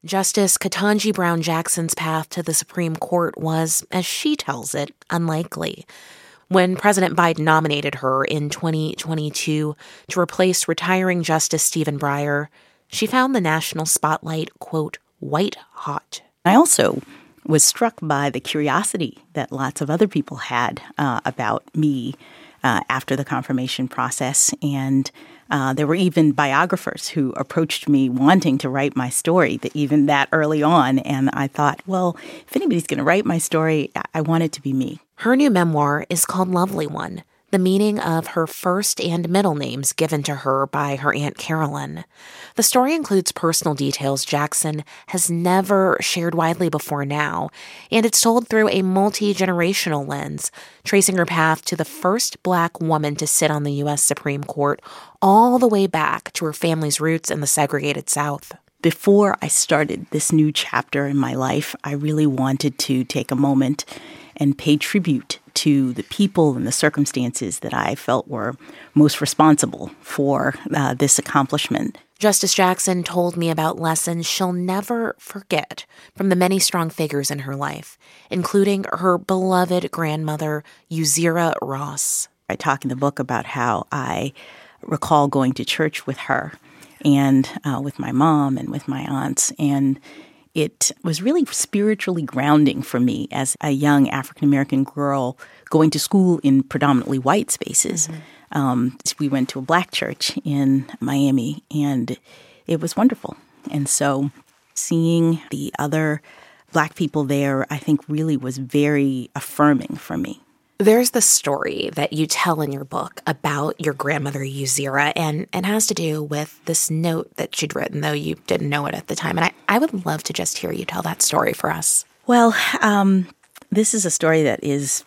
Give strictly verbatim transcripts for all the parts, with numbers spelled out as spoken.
Justice Ketanji Brown Jackson's path to the Supreme Court was, as she tells it, unlikely. When President Biden nominated her in twenty twenty-two to replace retiring Justice Stephen Breyer, she found the national spotlight, quote, white hot. I also was struck by the curiosity that lots of other people had uh, about me uh, after the confirmation process. And uh, there were even biographers who approached me wanting to write my story, that even that early on. And I thought, well, if anybody's going to write my story, I want it to be me. Her new memoir is called Lovely One, the meaning of her first and middle names given to her by her Aunt Carolyn. The story includes personal details Jackson has never shared widely before now, and it's told through a multi-generational lens, tracing her path to the first Black woman to sit on the U S Supreme Court, all the way back to her family's roots in the segregated South. Before I started this new chapter in my life, I really wanted to take a moment and pay tribute to the people and the circumstances that I felt were most responsible for uh, this accomplishment. Justice Jackson told me about lessons she'll never forget from the many strong figures in her life, including her beloved grandmother, Uzira Ross. I talk in the book about how I recall going to church with her and uh, with my mom and with my aunts, and it was really spiritually grounding for me as a young African-American girl going to school in predominantly white spaces. Mm-hmm. Um, we went to a Black church in Miami, and it was wonderful. And so seeing the other Black people there, I think, really was very affirming for me. There's the story that you tell in your book about your grandmother, Uzira, and it has to do with this note that she'd written, though you didn't know it at the time. And I, I would love to just hear you tell that story for us. Well, um, this is a story that is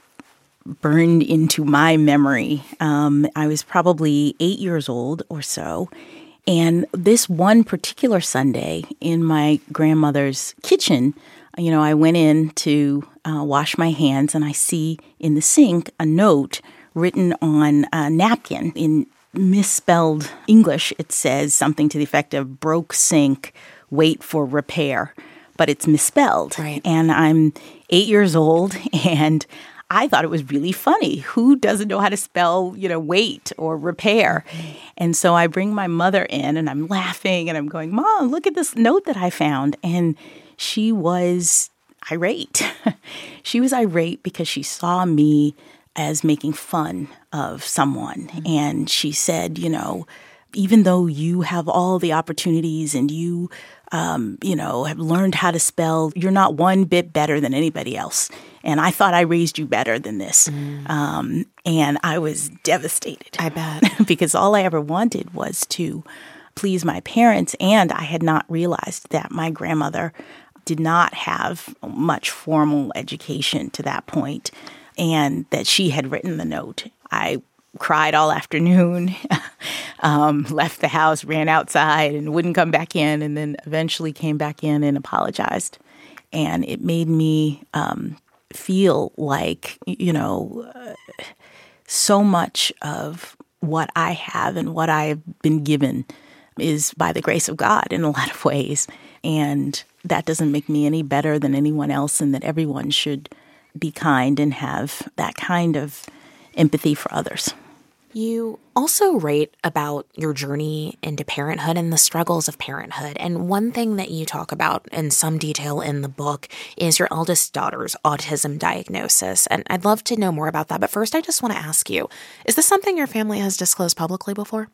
burned into my memory. Um, I was probably eight years old or so. And this one particular Sunday in my grandmother's kitchen, you know, I went in to uh, wash my hands, and I see in the sink a note written on a napkin. In misspelled English, it says something to the effect of broke sink, wait for repair. But it's misspelled. Right. And I'm eight years old, and I thought it was really funny. Who doesn't know how to spell, you know, wait or repair? Mm-hmm. And so I bring my mother in, and I'm laughing, and I'm going, Mom, look at this note that I found. And she was irate. She was irate because she saw me as making fun of someone. Mm-hmm. And she said, you know, even though you have all the opportunities and you, um, you know, have learned how to spell, you're not one bit better than anybody else. And I thought I raised you better than this. Mm. Um, and I was devastated. I bet. Because all I ever wanted was to please my parents. And I had not realized that my grandmother did not have much formal education to that point, and that she had written the note. I cried all afternoon, um, left the house, ran outside, and wouldn't come back in, and then eventually came back in and apologized. And it made me um, feel like, you know, uh, so much of what I have and what I've been given is by the grace of God in a lot of ways. And that doesn't make me any better than anyone else, and that everyone should be kind and have that kind of empathy for others. You also write about your journey into parenthood and the struggles of parenthood. And one thing that you talk about in some detail in the book is your eldest daughter's autism diagnosis. And I'd love to know more about that. But first, I just want to ask you, is this something your family has disclosed publicly before?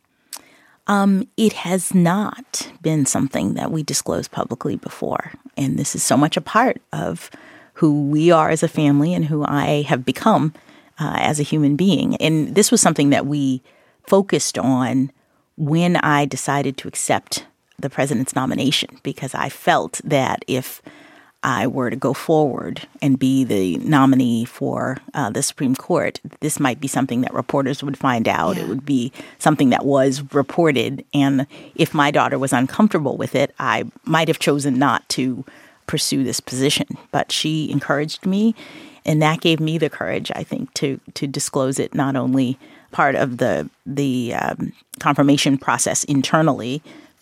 Um, it has not been something that we disclosed publicly before. And this is so much a part of who we are as a family and who I have become uh, as a human being. And this was something that we focused on when I decided to accept the president's nomination, because I felt that if I were to go forward and be the nominee for uh, the Supreme Court, this might be something that reporters would find out. Yeah. It would be something that was reported. And if my daughter was uncomfortable with it, I might have chosen not to pursue this position. But she encouraged me, and that gave me the courage, I think, to to disclose it, not only part of the, the um, confirmation process internally,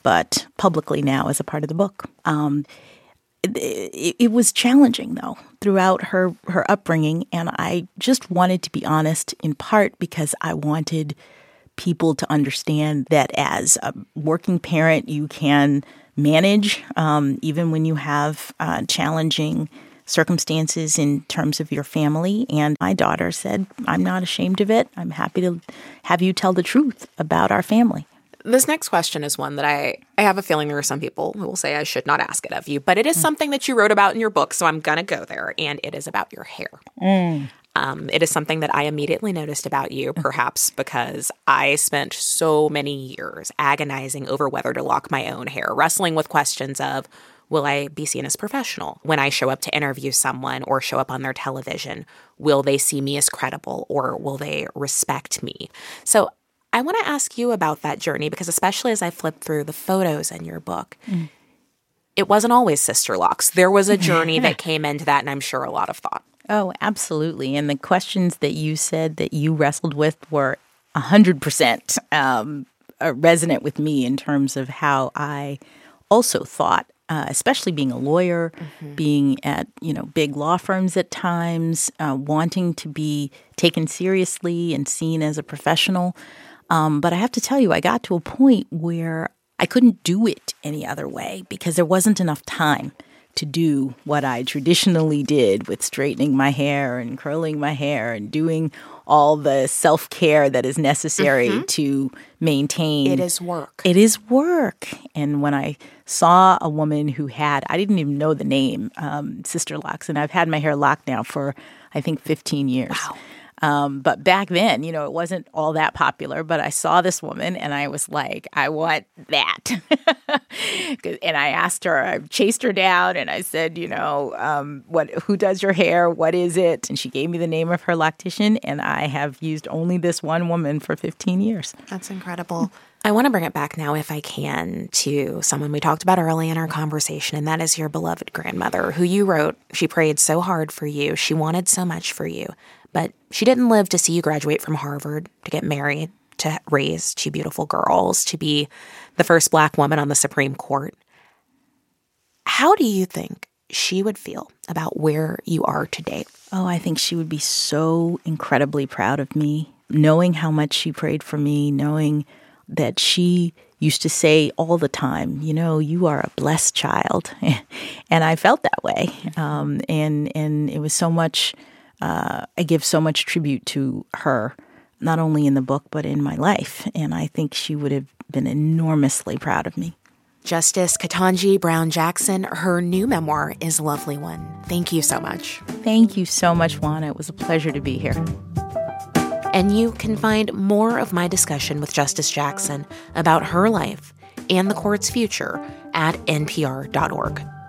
but publicly now as a part of the book. Um, it, it was challenging, though, throughout her, her upbringing, and I just wanted to be honest, in part because I wanted people to understand that as a working parent, you can manage, um, even when you have uh, challenging circumstances in terms of your family. And my daughter said, I'm not ashamed of it. I'm happy to have you tell the truth about our family. This next question is one that I, I have a feeling there are some people who will say I should not ask it of you, but it is mm. something that you wrote about in your book, so I'm going to go there, and it is about your hair. Mm. Um, it is something that I immediately noticed about you, perhaps because I spent so many years agonizing over whether to lock my own hair, wrestling with questions of, will I be seen as professional? When I show up to interview someone or show up on their television, will they see me as credible or will they respect me? So I want to ask you about that journey because especially as I flipped through the photos in your book, mm. it wasn't always sister locks. There was a journey that came into that, and I'm sure a lot of thought. Oh, absolutely. And the questions that you said that you wrestled with were one hundred percent um, resonant with me in terms of how I also thought, uh, especially being a lawyer, mm-hmm. being at, you know, big law firms at times, uh, wanting to be taken seriously and seen as a professional. Um, but I have to tell you, I got to a point where I couldn't do it any other way because there wasn't enough time to do what I traditionally did with straightening my hair and curling my hair and doing all the self-care that is necessary mm-hmm. to maintain. It is work. It is work. And when I saw a woman who had, I didn't even know the name, um, Sister Locks, and I've had my hair locked now for, I think, fifteen years. Wow. Um, but back then, you know, it wasn't all that popular, but I saw this woman and I was like, I want that. And I asked her, I chased her down and I said, you know, um, what, who does your hair? What is it? And she gave me the name of her loctician, and I have used only this one woman for fifteen years. That's incredible. I want to bring it back now, if I can, to someone we talked about early in our conversation, and that is your beloved grandmother, who you wrote, she prayed so hard for you. She wanted so much for you. But she didn't live to see you graduate from Harvard, to get married, to raise two beautiful girls, to be the first Black woman on the Supreme Court. How do you think she would feel about where you are today? Oh, I think she would be so incredibly proud of me, knowing how much she prayed for me, knowing that she used to say all the time, you know, you are a blessed child. And I felt that way. Um, and, and it was so much... Uh, I give so much tribute to her, not only in the book, but in my life. And I think she would have been enormously proud of me. Justice Ketanji Brown Jackson, her new memoir is Lovely One. Thank you so much. Thank you so much, Juana. It was a pleasure to be here. And you can find more of my discussion with Justice Jackson about her life and the court's future at N P R dot org.